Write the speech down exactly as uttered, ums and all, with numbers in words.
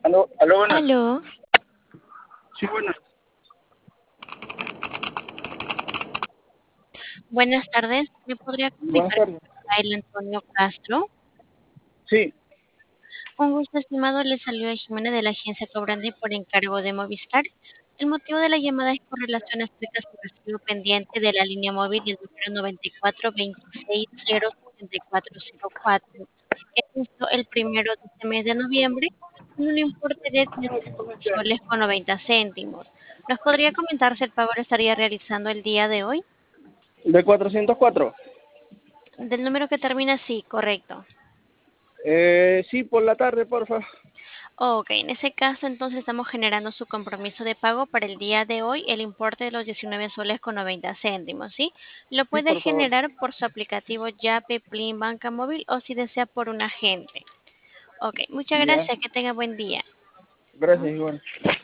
Aló, aló, buenas. Aló, Sí, buenas. buenas tardes. ¿Me podría Buenas comunicar tardes. con Rafael Antonio Castro? Sí, Un gusto, estimado. Le salió a Jimena de la agencia Cobrande por encargo de Movistar. El motivo de la llamada es con relación acerca de su recibo pendiente de la línea móvil del número noventa y cuatro veintiséis cero setenta y cuatro cero cuatro, que justo el primero de este mes de noviembre, con un importe de diez soles con noventa céntimos. ¿Nos podría comentar si el pago lo estaría realizando el día de hoy? de cuatrocientos cuatro. Del número que termina así, correcto. Eh, sí, por la tarde, porfa. Ok, en ese caso entonces estamos generando su compromiso de pago para el día de hoy, el importe de los diecinueve soles con noventa céntimos, ¿sí? Lo Sí, puede por favor. generar por su aplicativo Yape, Plin, Banca Móvil o si desea por un agente. Ok, muchas Ya. gracias, que tenga buen día. Gracias, igual.